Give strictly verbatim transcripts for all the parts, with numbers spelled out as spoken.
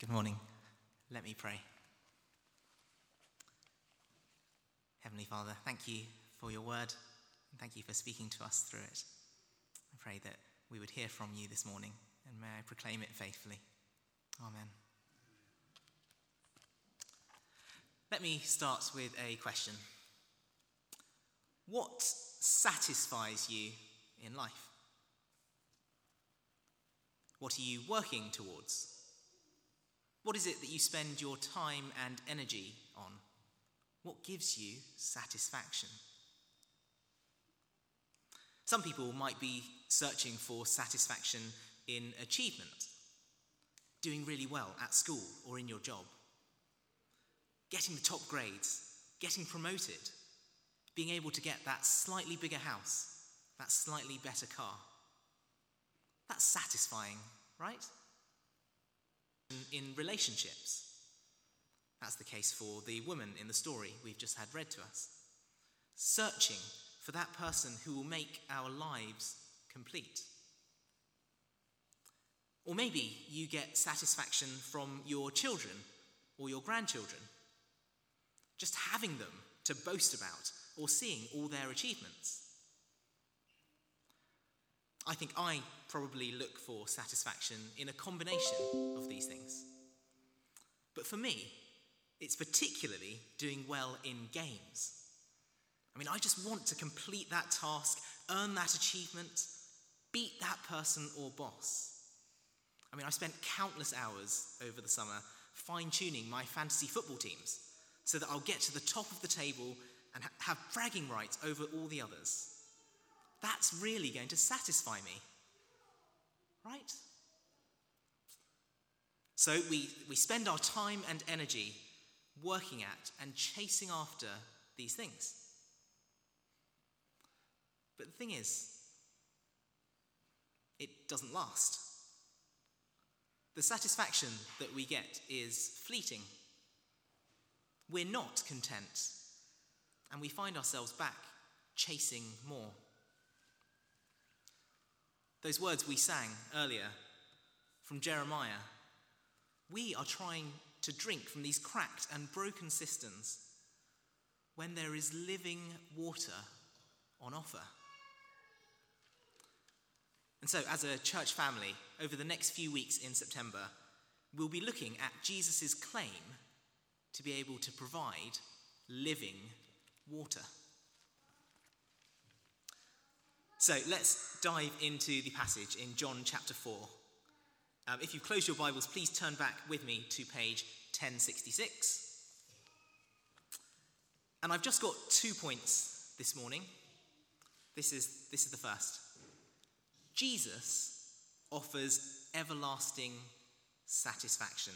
Good morning. Let me pray. Heavenly Father, thank you for your word, and thank you for speaking to us through it. I pray that we would hear from you this morning, and may I proclaim it faithfully. Amen. Let me start with a question. What satisfies you in life? What are you working towards? What is it that you spend your time and energy on? What gives you satisfaction? Some people might be searching for satisfaction in achievement, doing really well at school or in your job, getting the top grades, getting promoted, being able to get that slightly bigger house, that slightly better car. That's satisfying, right? In relationships, that's the case for the woman in the story we've just had read to us. Searching for that person who will make our lives complete. Or maybe you get satisfaction from your children or your grandchildren, just having them to boast about or seeing all their achievements. I think I probably look for satisfaction in a combination of these things. But for me, it's particularly doing well in games. I mean, I just want to complete that task, earn that achievement, beat that person or boss. I mean, I spent countless hours over the summer fine-tuning my fantasy football teams so that I'll get to the top of the table and ha- have bragging rights over all the others. That's really going to satisfy me, right? So we, we spend our time and energy working at and chasing after these things. But the thing is, it doesn't last. The satisfaction that we get is fleeting. We're not content, and we find ourselves back chasing more. Those words we sang earlier from Jeremiah, we are trying to drink from these cracked and broken cisterns when there is living water on offer. And so, as a church family, over the next few weeks in September, we'll be looking at Jesus' claim to be able to provide living water. So let's dive into the passage in John chapter four. Um, if you've closed your Bibles, please turn back with me to page ten sixty-six. And I've just got two points this morning. This is, this is the first. Jesus offers everlasting satisfaction.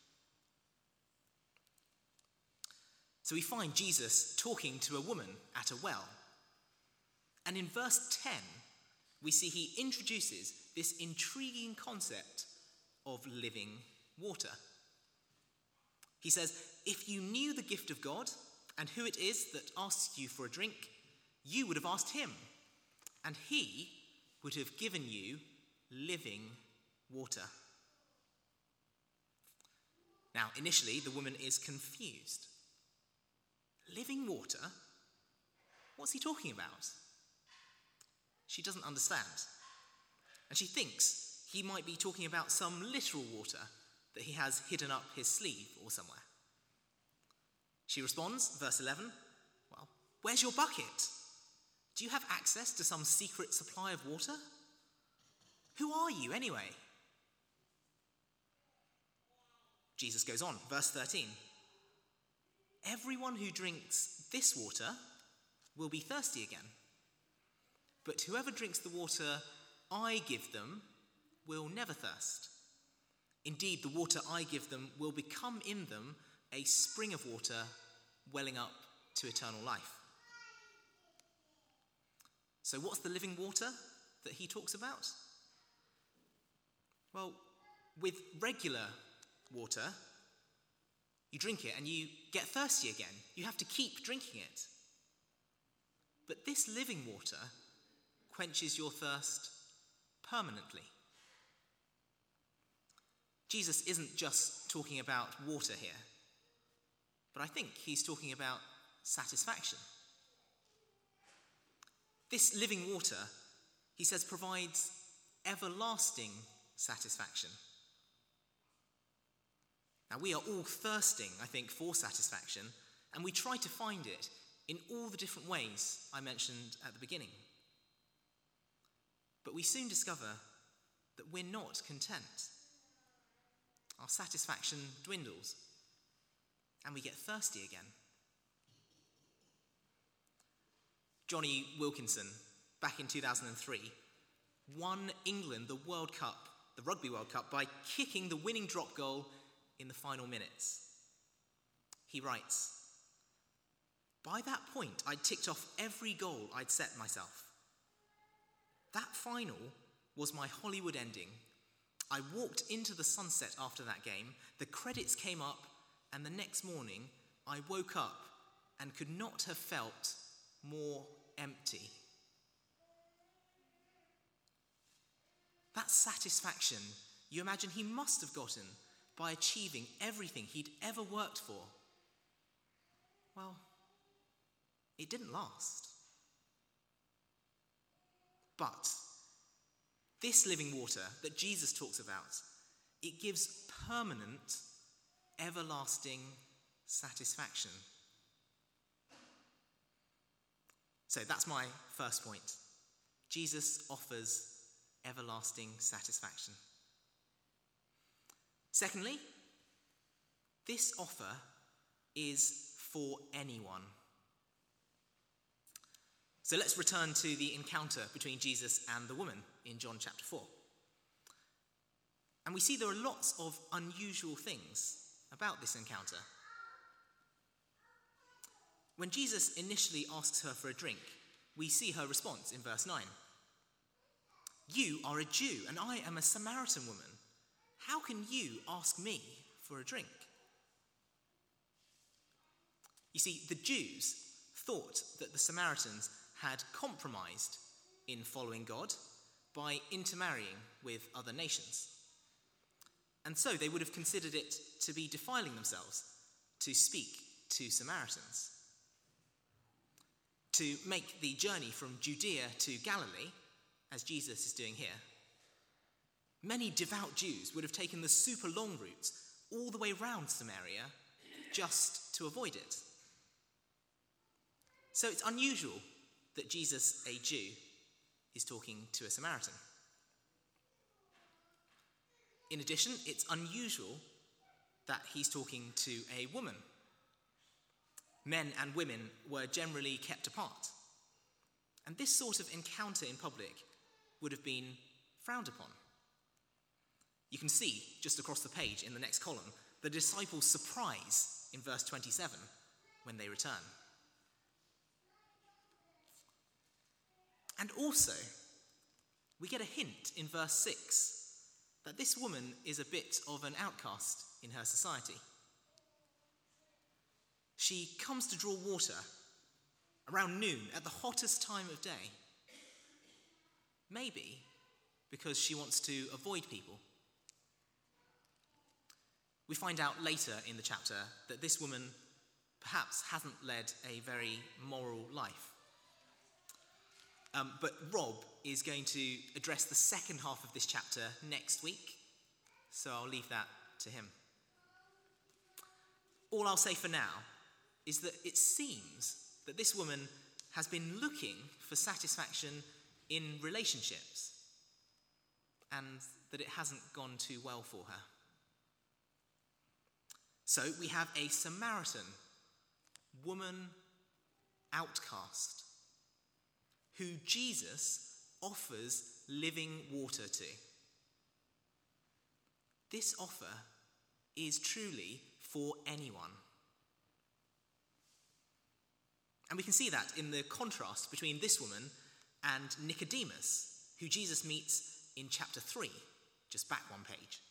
So we find Jesus talking to a woman at a well. And in verse ten, we see he introduces this intriguing concept of living water. He says, if you knew the gift of God and who it is that asks you for a drink, you would have asked him, and he would have given you living water. Now, initially, the woman is confused. Living water? What's he talking about? She doesn't understand. And she thinks he might be talking about some literal water that he has hidden up his sleeve or somewhere. She responds, verse eleven, well, where's your bucket? Do you have access to some secret supply of water? Who are you anyway? Jesus goes on, verse thirteen. Everyone who drinks this water will be thirsty again. But whoever drinks the water I give them will never thirst. Indeed, the water I give them will become in them a spring of water welling up to eternal life. So what's the living water that he talks about? Well, with regular water, you drink it and you get thirsty again. You have to keep drinking it. But this living water quenches your thirst permanently. Jesus isn't just talking about water here, but I think he's talking about satisfaction. This living water, he says, provides everlasting satisfaction. Now, we are all thirsting, I think, for satisfaction, and we try to find it in all the different ways I mentioned at the beginning. But we soon discover that we're not content. Our satisfaction dwindles, and we get thirsty again. Johnny Wilkinson, back in two thousand three, won England the World Cup, the Rugby World Cup, by kicking the winning drop goal in the final minutes. He writes, "By that point, I'd ticked off every goal I'd set myself. That final was my Hollywood ending. I walked into the sunset after that game, the credits came up, and the next morning I woke up and could not have felt more empty." That satisfaction, you imagine he must have gotten by achieving everything he'd ever worked for. Well, it didn't last. But this living water that Jesus talks about, it gives permanent, everlasting satisfaction. So that's my first point. Jesus offers everlasting satisfaction. Secondly, this offer is for anyone. So let's return to the encounter between Jesus and the woman in John chapter four. And we see there are lots of unusual things about this encounter. When Jesus initially asks her for a drink, we see her response in verse nine. "You are a Jew, and I am a Samaritan woman. How can you ask me for a drink?" You see, the Jews thought that the Samaritans had compromised in following God by intermarrying with other nations. And so they would have considered it to be defiling themselves to speak to Samaritans. To make the journey from Judea to Galilee, as Jesus is doing here, many devout Jews would have taken the super long route all the way round Samaria just to avoid it. So it's unusual that Jesus, a Jew, is talking to a Samaritan. In addition, it's unusual that he's talking to a woman. Men and women were generally kept apart, and this sort of encounter in public would have been frowned upon. You can see, just across the page in the next column, the disciples' surprise in verse twenty-seven when they return. And also, we get a hint in verse six that this woman is a bit of an outcast in her society. She comes to draw water around noon at the hottest time of day. Maybe because she wants to avoid people. We find out later in the chapter that this woman perhaps hasn't led a very moral life. Um, but Rob is going to address the second half of this chapter next week, so I'll leave that to him. All I'll say for now is that it seems that this woman has been looking for satisfaction in relationships, and that it hasn't gone too well for her. So we have a Samaritan woman outcast who Jesus offers living water to. This offer is truly for anyone. And we can see that in the contrast between this woman and Nicodemus, who Jesus meets in chapter three, just back one page.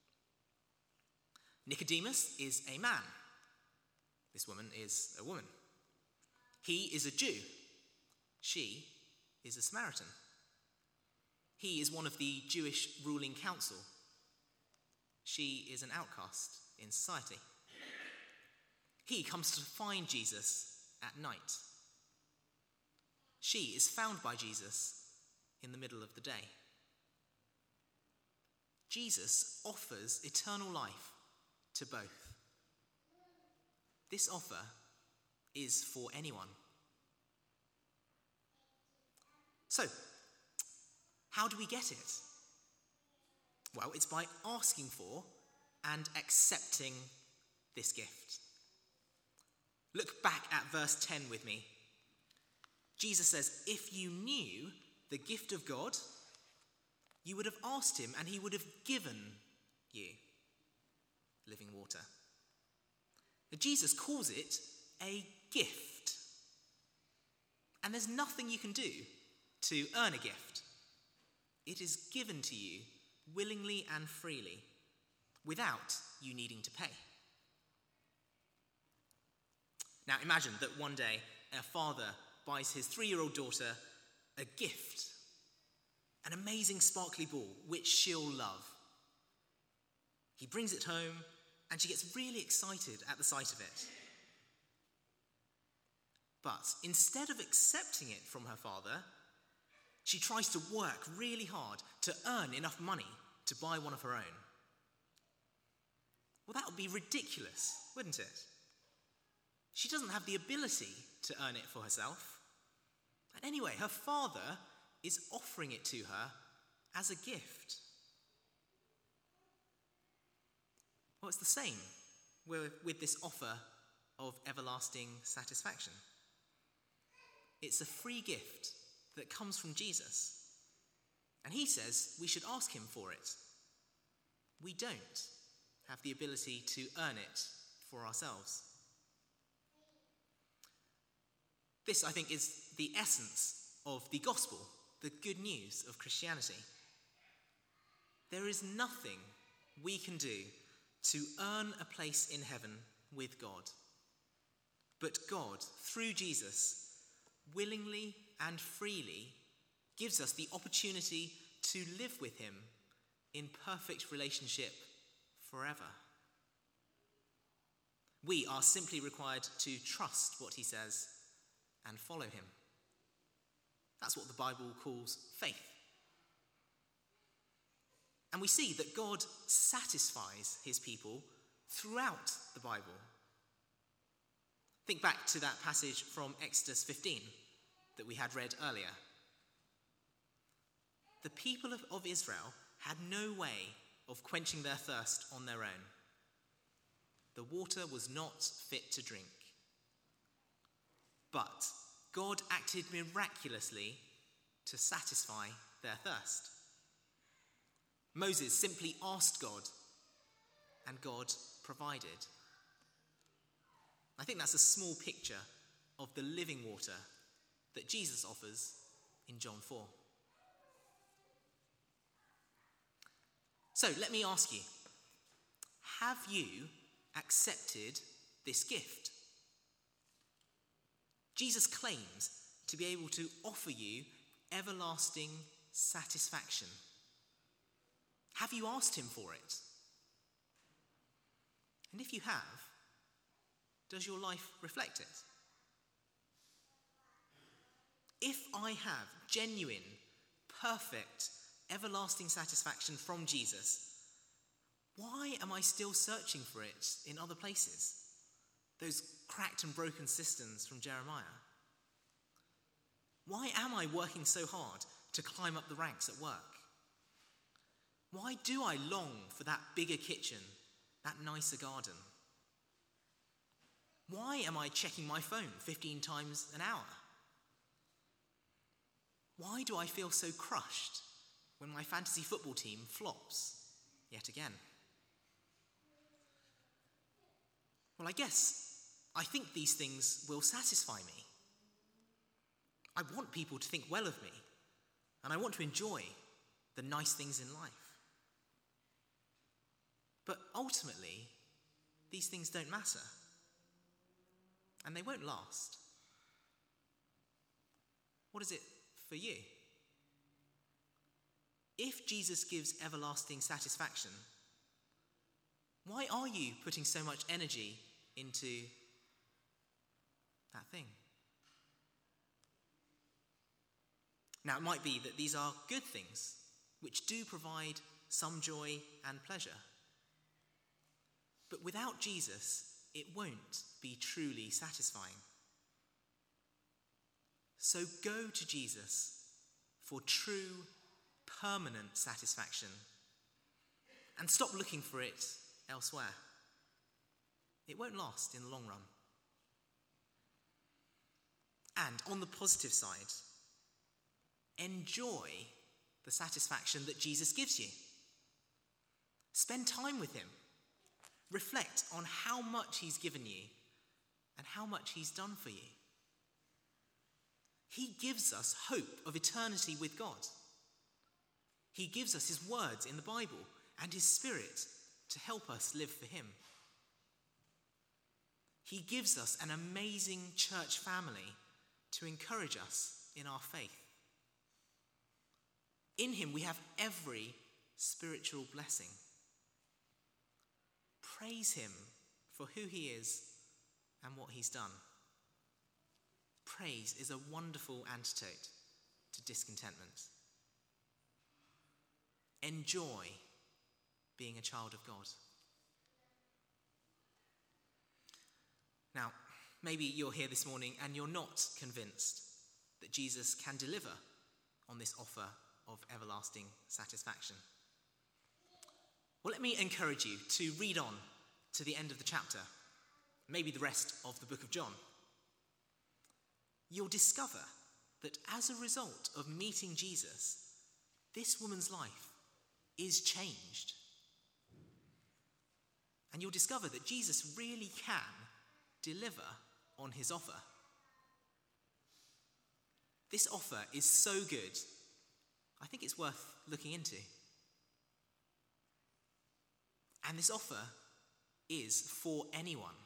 Nicodemus is a man. This woman is a woman. He is a Jew. She is a Samaritan. He is one of the Jewish ruling council. She is an outcast in society. He comes to find Jesus at night. She is found by Jesus in the middle of the day. Jesus offers eternal life to both. This offer is for anyone. So, how do we get it? Well, it's by asking for and accepting this gift. Look back at verse ten with me. Jesus says, if you knew the gift of God, you would have asked him and he would have given you living water. Now, Jesus calls it a gift. And there's nothing you can do to earn a gift. It is given to you willingly and freely, without you needing to pay. Now imagine that one day a father buys his three-year-old daughter a gift, an amazing sparkly ball which she'll love. He brings it home and she gets really excited at the sight of it. But instead of accepting it from her father, she tries to work really hard to earn enough money to buy one of her own. Well, that would be ridiculous, wouldn't it? She doesn't have the ability to earn it for herself. And anyway, her father is offering it to her as a gift. Well, it's the same with, with this offer of everlasting satisfaction. It's a free gift that comes from Jesus. And he says we should ask him for it. We don't have the ability to earn it for ourselves. This, I think, is the essence of the gospel, the good news of Christianity. There is nothing we can do to earn a place in heaven with God. But God, through Jesus, willingly and freely gives us the opportunity to live with him in perfect relationship forever. We are simply required to trust what he says and follow him. That's what the Bible calls faith. And we see that God satisfies his people throughout the Bible. Think back to that passage from Exodus fifteen that we had read earlier. The people of, of Israel had no way of quenching their thirst on their own. The water was not fit to drink. But God acted miraculously to satisfy their thirst. Moses simply asked God, and God provided. I think that's a small picture of the living water that Jesus offers in John four. So let me ask you, have you accepted this gift? Jesus claims to be able to offer you everlasting satisfaction. Have you asked him for it? And if you have, does your life reflect it? If I have genuine, perfect, everlasting satisfaction from Jesus, why am I still searching for it in other places? Those cracked and broken cisterns from Jeremiah. Why am I working so hard to climb up the ranks at work? Why do I long for that bigger kitchen, that nicer garden? Why am I checking my phone fifteen times an hour? Why do I feel so crushed when my fantasy football team flops yet again? Well, I guess I think these things will satisfy me. I want people to think well of me, and I want to enjoy the nice things in life. But ultimately, these things don't matter, and they won't last. What is it for you? If Jesus gives everlasting satisfaction, Why are you putting so much energy into that thing? Now, it might be that these are good things, which do provide some joy and pleasure. But without Jesus, it won't be truly satisfying. So go to Jesus for true, permanent satisfaction, and stop looking for it elsewhere. It won't last in the long run. And on the positive side, enjoy the satisfaction that Jesus gives you. Spend time with him. Reflect on how much he's given you and how much he's done for you. He gives us hope of eternity with God. He gives us his words in the Bible and his Spirit to help us live for him. He gives us an amazing church family to encourage us in our faith. In him we have every spiritual blessing. Praise him for who he is and what he's done. Praise is a wonderful antidote to discontentment. Enjoy being a child of God. Now, maybe you're here this morning and you're not convinced that Jesus can deliver on this offer of everlasting satisfaction. Well, let me encourage you to read on to the end of the chapter, maybe the rest of the book of John. You'll discover that as a result of meeting Jesus, this woman's life is changed. And you'll discover that Jesus really can deliver on his offer. This offer is so good, I think it's worth looking into. And this offer is for anyone.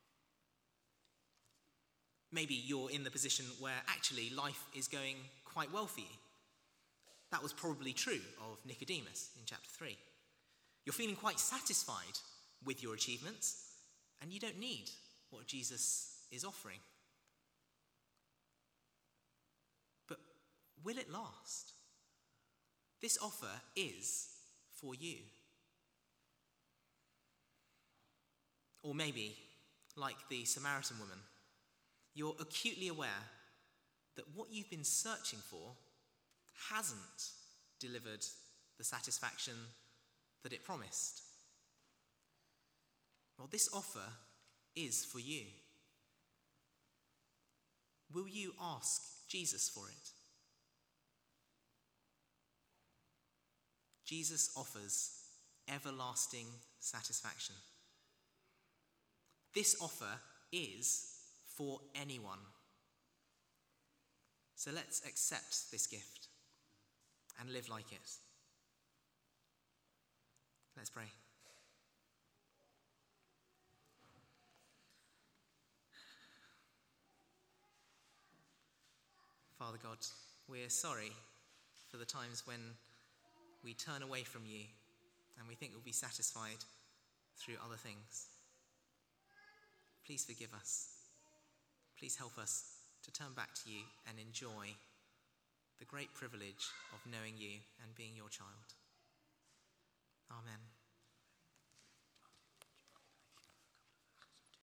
Maybe you're in the position where actually life is going quite well for you. That was probably true of Nicodemus in chapter three. You're feeling quite satisfied with your achievements, and you don't need what Jesus is offering. But will it last? This offer is for you. Or maybe, like the Samaritan woman, you're acutely aware that what you've been searching for hasn't delivered the satisfaction that it promised. Well, this offer is for you. Will you ask Jesus for it? Jesus offers everlasting satisfaction. This offer is for anyone. So let's accept this gift and live like it. Let's pray. Father God, we're sorry for the times when we turn away from you and we think we'll be satisfied through other things. Please forgive us. Please help us to turn back to you and enjoy the great privilege of knowing you and being your child. Amen.